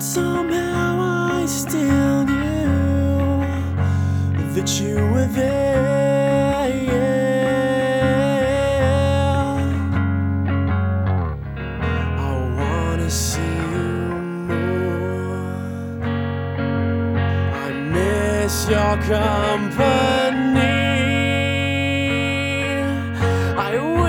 Somehow I still knew that you were there. I wanna see you more. I miss your company.